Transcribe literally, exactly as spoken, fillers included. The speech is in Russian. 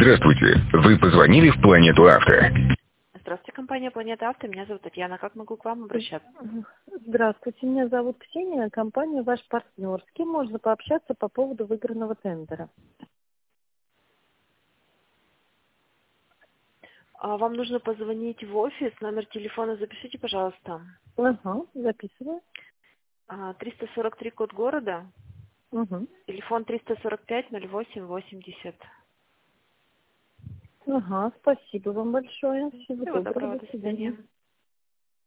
Здравствуйте, вы позвонили в Планету Авто. Здравствуйте, компания Планета Авто. Меня зовут Татьяна. Как могу к вам обращаться? Здравствуйте, меня зовут Ксения, компания «Ваш партнер». С кем можно пообщаться по поводу выигранного тендера? А, Вам нужно позвонить в офис. Номер телефона запишите, пожалуйста. Ага, записываю. А, триста сорок три код города. Угу. Телефон триста сорок пять ноль восемь восемьдесят. Ага, спасибо вам большое. Всего Всего доброго, доброго, до до свидания. свидания.